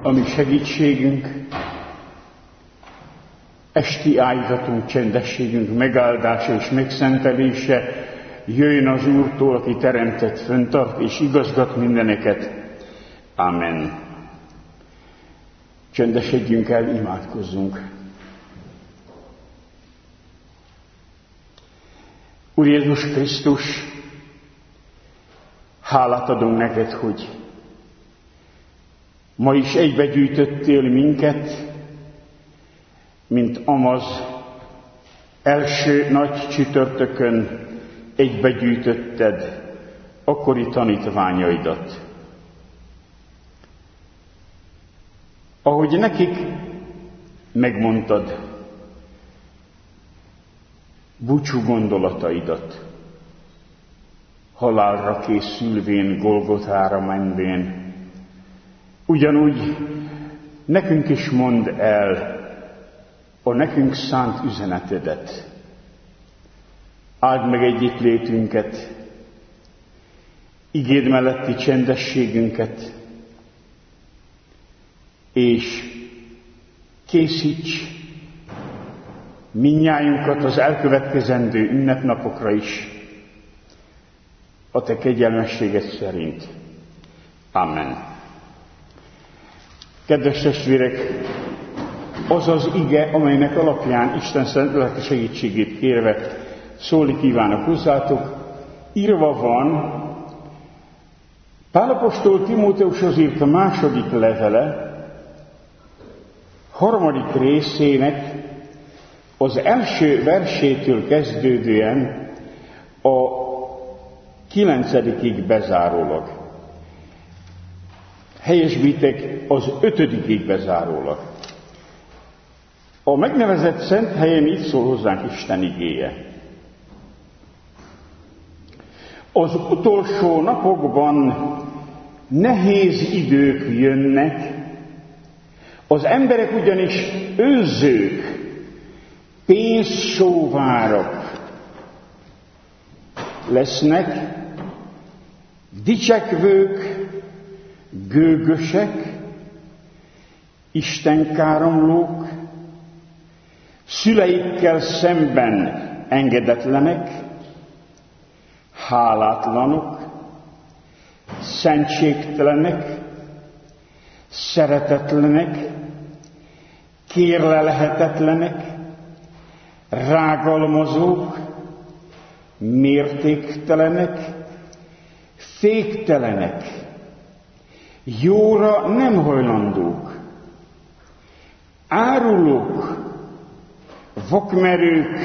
a mi segítségünk, esti áldozhatunk, csendességünk megáldása és megszentelése jöjjön az Úrtól, aki teremtett, föntart és igazgat mindeneket. Amen. Csendesedjünk el, imádkozzunk. Úr Jézus Krisztus, hálát adunk neked, hogy ma is egybegyűjtöttél minket, mint amaz első nagy csütörtökön egybegyűjtötted akkori tanítványaidat. Ahogy nekik megmondtad búcsú gondolataidat, halálra készülvén, Golgotára menvén, ugyanúgy nekünk is mondd el a nekünk szánt üzenetedet. Áld meg egyik létünket, igéd melletti csendességünket, és készíts mindnyájunkat az elkövetkezendő ünnepnapokra is, a te kegyelmességed szerint. Amen. Kedves testvérek, az az ige, amelynek alapján Isten szent lelke segítségét kérve szólni kívánok hozzátok, írva van Pál apostol Timóteushoz írt a második levele, 3. részének az első versétől kezdődően a 9. bezárólag. Helyesbítek, az 5. bezárólag. A megnevezett szent helyen így szól hozzánk Isten igéje. Az utolsó napokban nehéz idők jönnek, az emberek ugyanis önzők, pénzsóvárok lesznek, dicsekvők, gőgösek, istenkáromlók, szüleikkel szemben engedetlenek, hálátlanok, szentségtelenek, szeretetlenek, kérlelhetetlenek, rágalmazók, mértéktelenek, féktelenek, jóra nem hajlandók, árulók, vakmerők,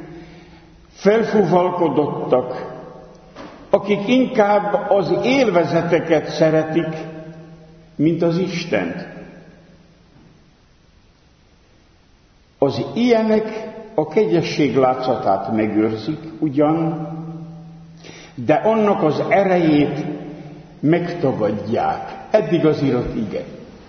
felfúvalkodottak, akik inkább az élvezeteket szeretik, mint az Istent. Az ilyenek a kegyesség látszatát megőrzik ugyan, de annak az erejét megtagadják. Eddig az írott ige.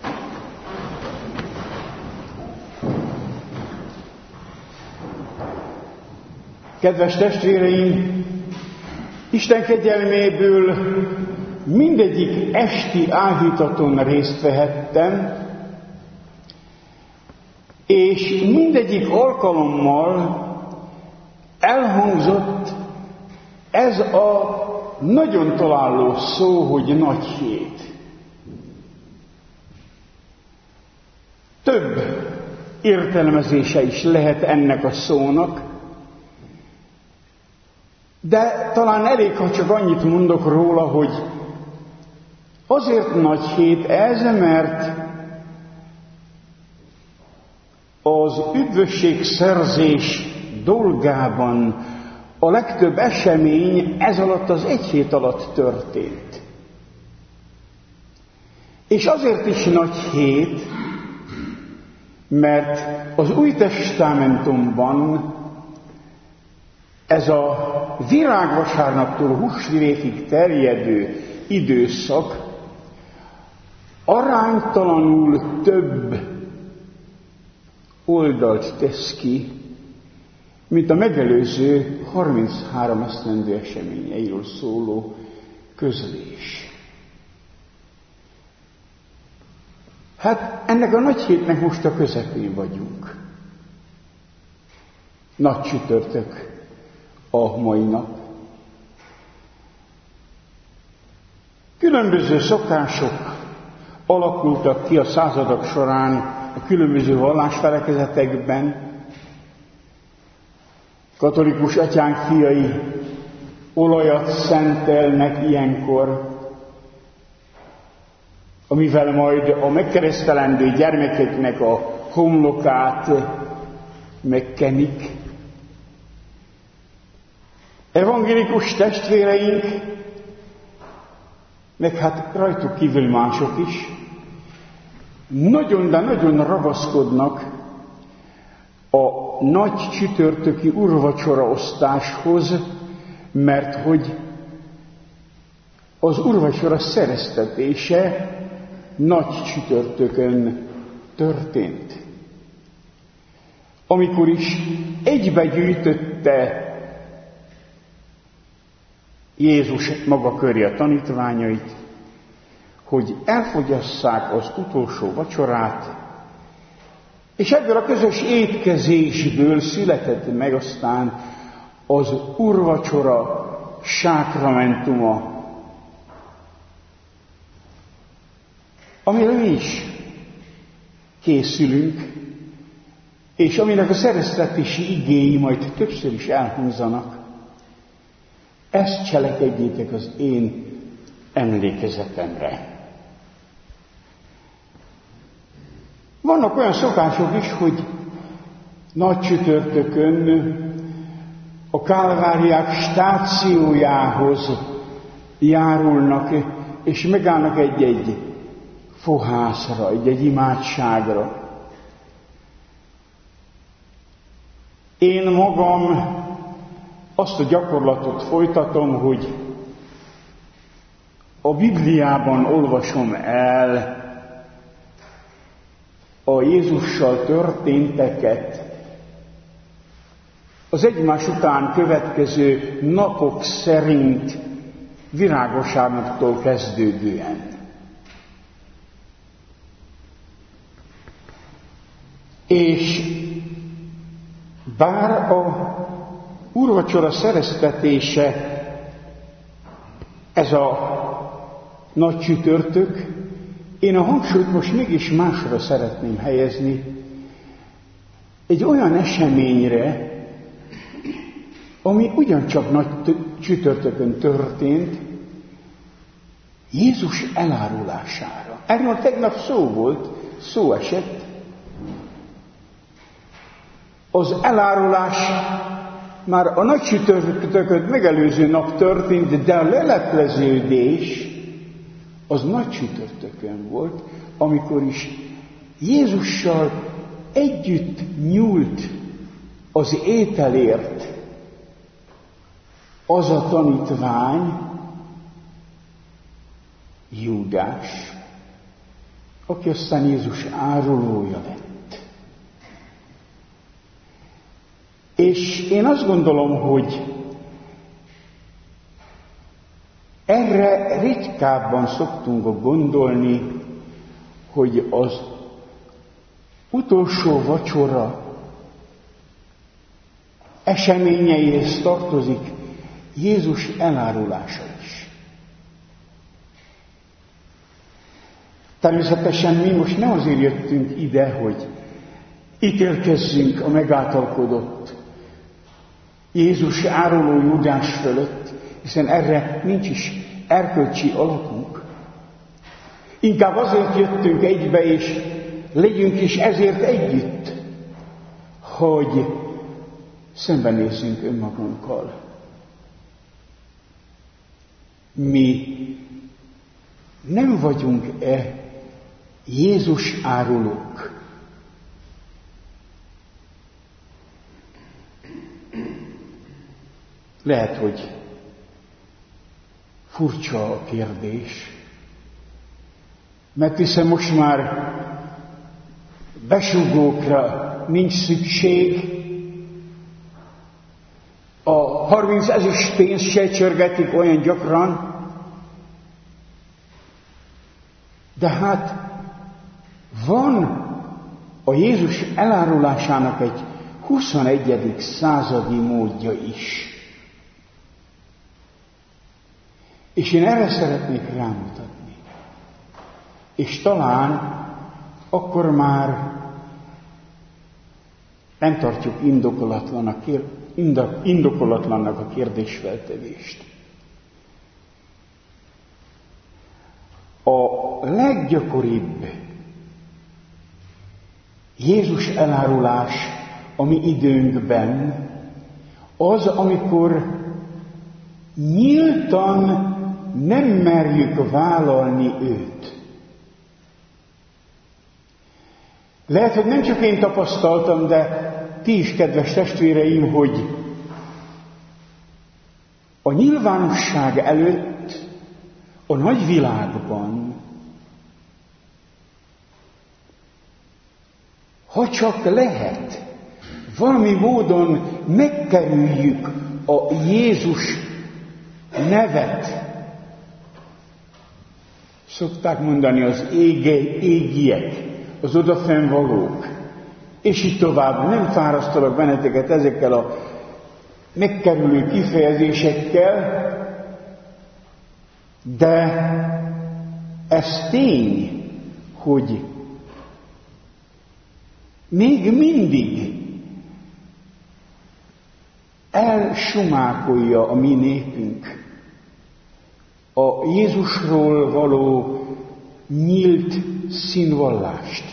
Kedves testvéreim, Isten kegyelméből mindegyik esti áhítaton részt vehettem, és mindegyik alkalommal elhangzott ez a nagyon találó szó, hogy nagy hét. Több értelmezése is lehet ennek a szónak, de talán elég, ha csak annyit mondok róla, hogy azért nagy hét ez, mert az üdvösségszerzés dolgában a legtöbb esemény ez alatt az egy hét alatt történt. És azért is nagy hét, mert az Új Testamentumban ez a virágvasárnaptól húsvétig terjedő időszak aránytalanul több oldalt tesz ki, mint a megelőző 33 esztendő eseményeiről szóló közlés. Hát ennek a nagy hétnek most a közepén vagyunk. Nagy csütörtök a mai nap. Különböző szokások alakultak ki a századok során a különböző vallásfelekezetekben. Katolikus atyánk fiai olajat szentelnek ilyenkor, amivel majd a megkeresztelendő gyermekeknek a homlokát megkenik. Evangélikus testvéreink, meg hát rajtuk kívül mások is, nagyon, de nagyon ragaszkodnak a nagy csütörtöki úrvacsora osztáshoz, mert hogy az úrvacsora szereztetése nagy csütörtökön történt. Amikor is egybegyűjtötte Jézus maga köré a tanítványait, hogy elfogyasszák az utolsó vacsorát, és ebből a közös étkezésből született meg aztán az úrvacsora sákramentuma, amire mi is készülünk, és aminek a szereztetési igéi majd többször is elhangzanak. Ezt cselekedjétek az én emlékezetemre. Vannak olyan szokások is, hogy nagy csütörtökön a kálváriák stációjához járulnak, és megállnak egy-egy fohászra, egy-egy imádságra. Én magam azt a gyakorlatot folytatom, hogy a Bibliában olvasom el a Jézussal történteket az egymás után következő napok szerint virágosságoktól kezdődően. És bár a úrvacsora szereztetése ez a nagy csütörtök, én a hangsúlyt most mégis másra szeretném helyezni, egy olyan eseményre, ami ugyancsak nagy csütörtökön történt, Jézus elárulására. Erről tegnap szó esett. Az elárulás már a nagy csütörtököt megelőző nap történt, de a lelepleződés az nagy csütörtökön volt, amikor is Jézussal együtt nyúlt az ételért az a tanítvány, Júdás, aki aztán Jézus árulója lett. És én azt gondolom, hogy erre ritkábban szoktunk gondolni, hogy az utolsó vacsora eseményeihez tartozik Jézus elárulása is. Természetesen mi most nem azért jöttünk ide, hogy ítélkezzünk a megáltalkodott Jézus áruló Júdás fölött, hiszen erre nincs is erkölcsi alapunk. Inkább azért jöttünk egybe, és legyünk is ezért együtt, hogy szembenézzünk önmagunkkal. Mi nem vagyunk-e Jézus árulók? Lehet, hogy furcsa a kérdés, mert hiszen most már besugókra nincs szükség, a 30 ezüst pénzt se csörgetik olyan gyakran, de hát Van a Jézus elárulásának egy 21. századi módja is. És én erre szeretnék rámutatni. És talán akkor már nem tartjuk indokolatlannak a kérdésfeltevést. A leggyakoribb Jézus elárulás a mi időnkben az, amikor nyíltan nem merjük vállalni őt. Lehet, hogy nem csak én tapasztaltam, de ti is, kedves testvéreim, hogy a nyilvánosság előtt, a nagyvilágban, ha csak lehet, valami módon megkerüljük a Jézus nevet. Szokták mondani az égiek, az odafennvalók, és így tovább. Nem fárasztalak benneteket ezekkel a megkerülő kifejezésekkel, de ez tény, hogy még mindig elsumákolja a mi népünk a Jézusról való nyílt színvallást.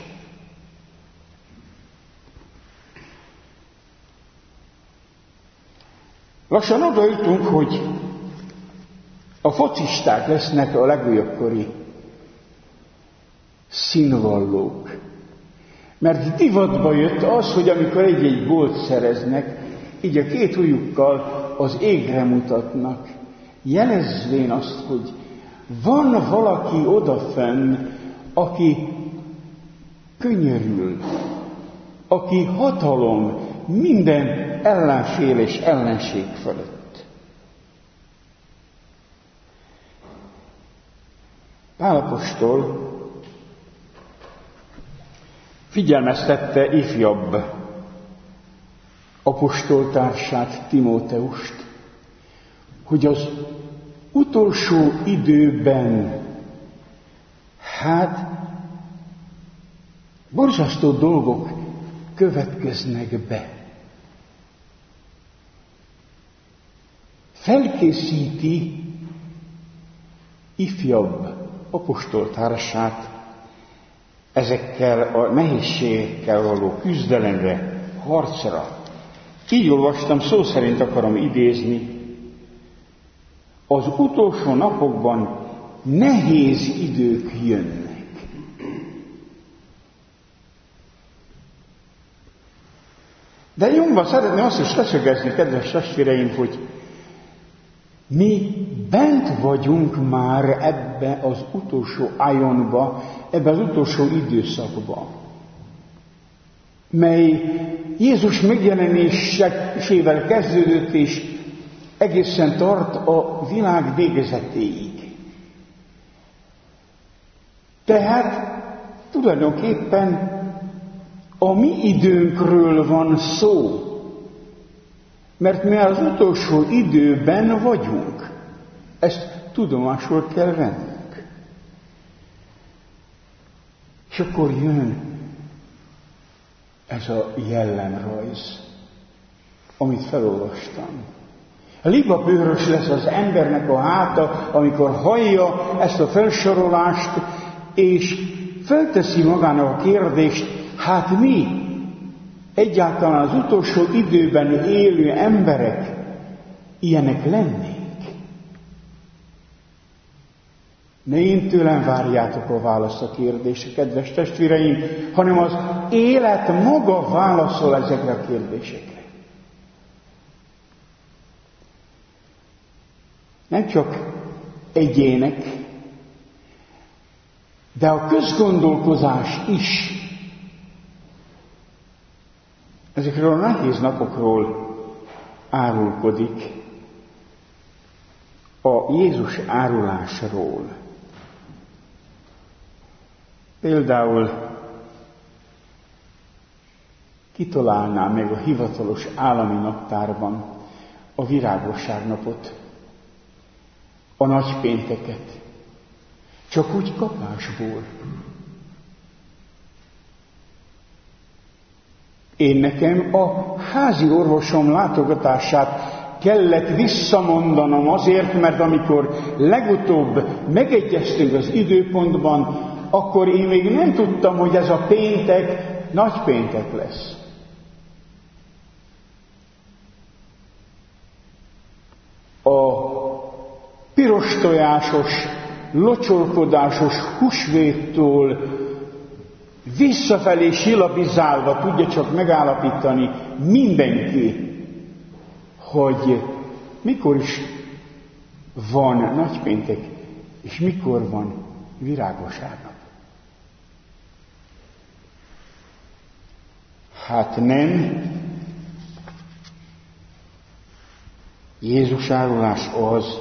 Lassan odajutunk, hogy a focisták lesznek a legújabbkori színvallók. Mert divatba jött az, hogy amikor egy-egy gólt szereznek, így a két ujjukkal az égre mutatnak, jelezvén azt, hogy van valaki odafenn, aki könyörül, aki hatalom minden ellenfél és ellenség fölött. Pál apostol figyelmeztette ifjabb apostoltársát, Timóteust, hogy az utolsó időben borzasztó dolgok következnek be. Felkészíti ifjabb apostoltársát ezekkel a nehézségekkel való küzdelemre, harcra. Így olvastam, szó szerint akarom idézni. Az utolsó napokban nehéz idők jönnek. De nyomban szeretném azt is leszögezni, kedves testvéreim, hogy mi bent vagyunk már ebbe az utolsó ájonba, ebbe az utolsó időszakba, mely Jézus megjelenésével kezdődött, és egészen tart a világ végezetéig. Tehát tulajdonképpen a mi időnkről van szó, mert mi az utolsó időben vagyunk. Ezt tudomásul kell vennünk. És akkor jön ez a jellemrajz, amit felolvastam. A libabőrös lesz az embernek a háta, amikor hallja ezt a felsorolást, és felteszi magának a kérdést, hát mi egyáltalán az utolsó időben élő emberek ilyenek lennénk? Ne én tőlem várjátok a választ a kérdésre, kedves testvéreim, hanem az élet maga válaszol ezekre a kérdésekre. Nem csak egyének, de a közgondolkozás is ezekről a nehéz napokról árulkodik, a Jézus árulásról. Például kitalálná meg a hivatalos állami naptárban a virágvasárnapot, a nagypénteket, csak úgy kapásból. Én nekem a házi orvosom látogatását kellett visszamondanom azért, mert amikor legutóbb megegyeztünk az időpontban, akkor én még nem tudtam, hogy ez a péntek nagypéntek lesz. A piros tojásos, locsolkodásos húsvéttól visszafelé silabizálva tudja csak megállapítani mindenki, hogy mikor is van nagypéntek, és mikor van virágvasárnap. Hát nem. Jézus árulás az,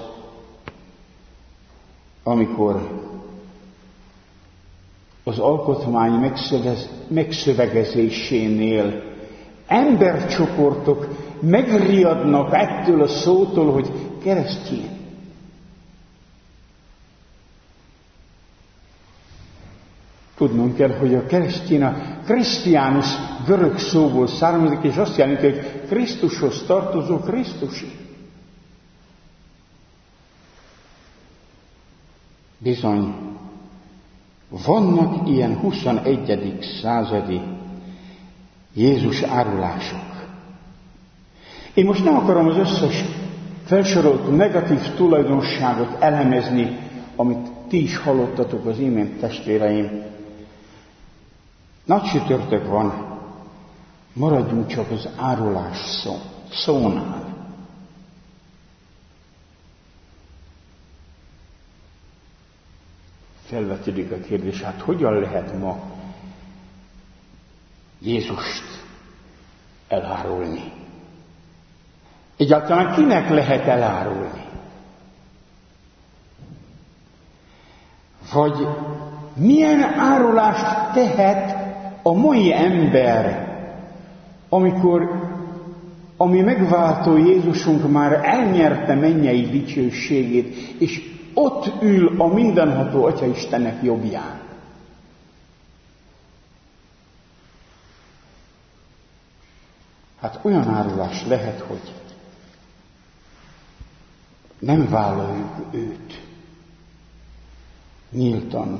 amikor az alkotmány megszövegezésénél embercsoportok megriadnak ettől a szótól, hogy keresztény. Tudnunk kell, hogy a keresztény a Christianus görög szóból származik, és azt jelenti, hogy Krisztushoz tartozó Krisztusi. Bizony, vannak ilyen 21. századi Jézus árulások. Én most nem akarom az összes felsorolt negatív tulajdonságot elemezni, amit ti is hallottatok az imént, testvéreim. Nagy csütörtök van, maradjunk csak az árulás szónál. Felvetődik a kérdés, hát hogyan lehet ma Jézust elárulni? Egyáltalán kinek lehet elárulni? Vagy milyen árulást tehet a mai ember, ami megváltó Jézusunk már elnyerte mennyei dicsőségét, és ott ül a mindenható Atya Istennek jobbján. Hát olyan árulás lehet, hogy nem vállaljuk őt nyíltan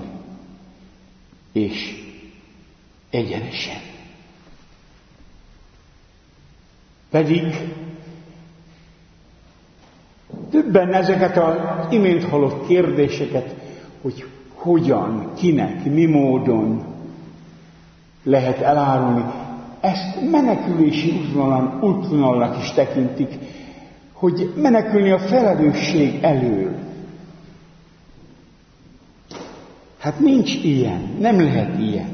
és egyenesen. Pedig többen ezeket az imént hallott kérdéseket, hogy hogyan, kinek, mi módon lehet elárulni, ezt menekülési útvonalnak is tekintik, hogy menekülni a felelősség elől. Hát nincs ilyen, nem lehet ilyen.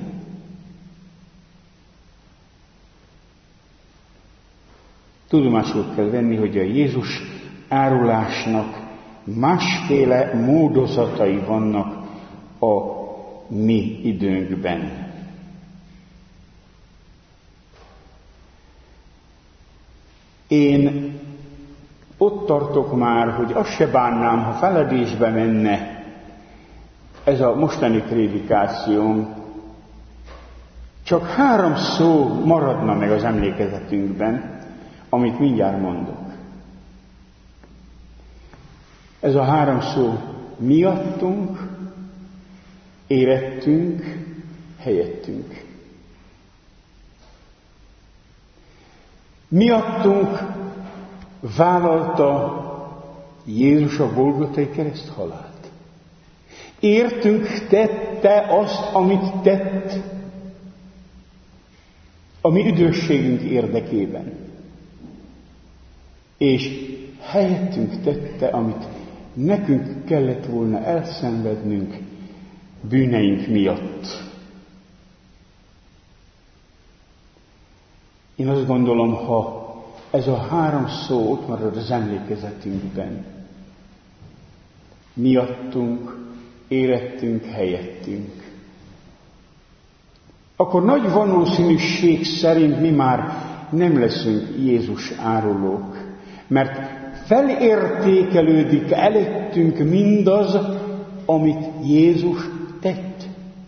Tudomásul kell venni, hogy a Jézus árulásnak másféle módozatai vannak a mi időnkben. Én ott tartok már, hogy azt se bánnám, ha feledésbe menne ez a mostani prédikációm. Csak 3 szó maradna meg az emlékezetünkben, amit mindjárt mondok. Ez a 3 szó miattunk, érettünk, helyettünk. Miattunk vállalta Jézus a Golgotai kereszthalált. Értünk tette azt, amit tett a mi üdvösségünk érdekében. És helyettünk tette, amit nekünk kellett volna elszenvednünk bűneink miatt. Én azt gondolom, ha ez a 3 szó ott marad az emlékezetünkben, miattunk, érettünk, helyettünk, akkor nagy valószínűség szerint mi már nem leszünk Jézus árulók, mert felértékelődik előttünk mindaz, amit Jézus tett.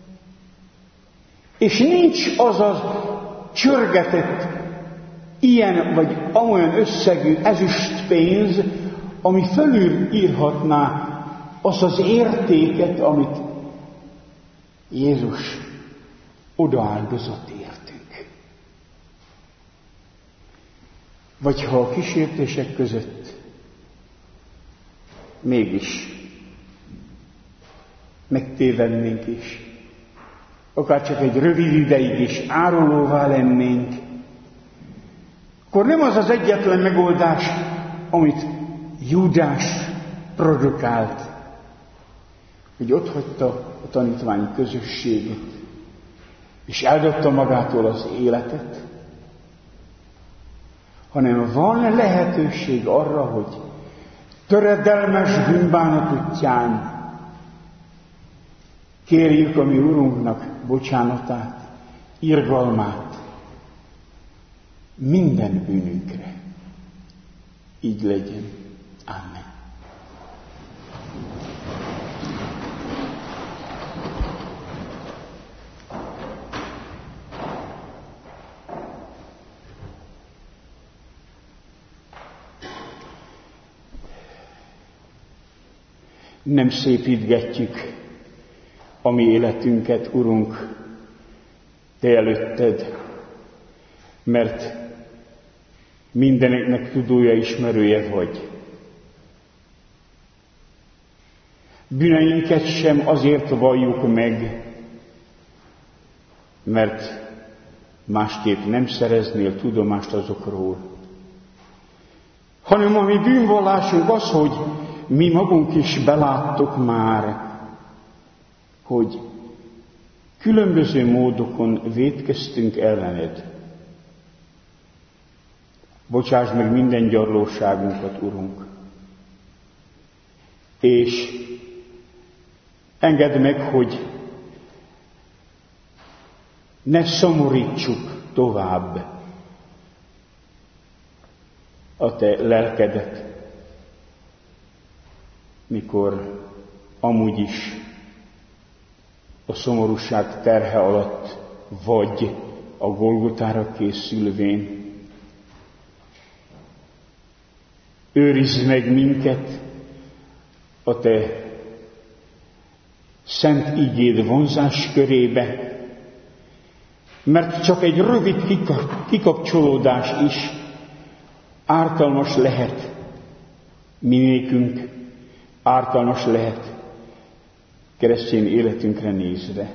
És nincs az az csörgetett ilyen vagy amolyan összegű ezüstpénz, ami fölülírhatná azt az értéket, amit Jézus odaáldozott értünk. Vagy ha a kísértések között mégis megtévednénk is, akár csak egy rövid ideig is árulóvá lennénk, akkor nem az az egyetlen megoldás, amit Júdás produkált, hogy otthagyta a tanítványi közösséget, és eldobta magától az életet, hanem van lehetőség arra, hogy töredelmes bűnbánat útján kérjük a mi Urunknak bocsánatát, irgalmát minden bűnünkre. Így legyen. Amen. Nem szépítgetjük a mi életünket, Urunk, Te előtted, mert mindeneknek tudója, ismerője vagy. Bűneinket sem azért valljuk meg, mert másképp nem szereznél tudomást azokról, hanem a mi bűnvallásunk az, hogy mi magunk is beláttuk már, hogy különböző módokon vétkeztünk ellened. Bocsáss meg minden gyarlóságunkat, Urunk, és engedd meg, hogy ne szomorítsuk tovább a Te lelkedet, mikor amúgy is a szomorúság terhe alatt vagy a Golgotára készülvén. Őrizd meg minket a Te szent igéd vonzás körébe, mert csak egy rövid kikapcsolódás is ártalmas lehet minékünk, ártalmas lehet keresztény életünkre nézve.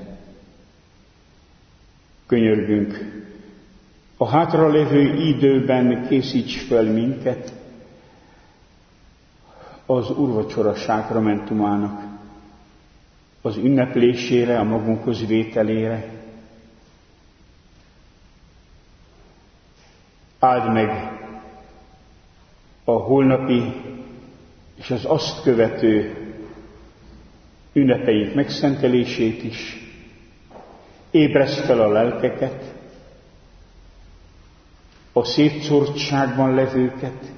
Könyörgünk, a hátralévő időben készíts fel minket az úrvacsora sákramentumának az ünneplésére, a magunkhoz vételére. Áld meg a holnapi és az azt követő ünnepeink megszentelését is. Ébreszd fel a lelkeket, a szétszórtságban levőket,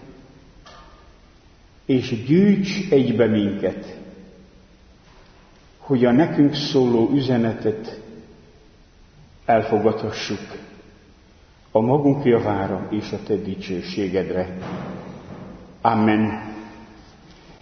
és gyűjts egybe minket, hogy a nekünk szóló üzenetet elfogadhassuk a magunk javára és a Te dicsőségedre. Amen.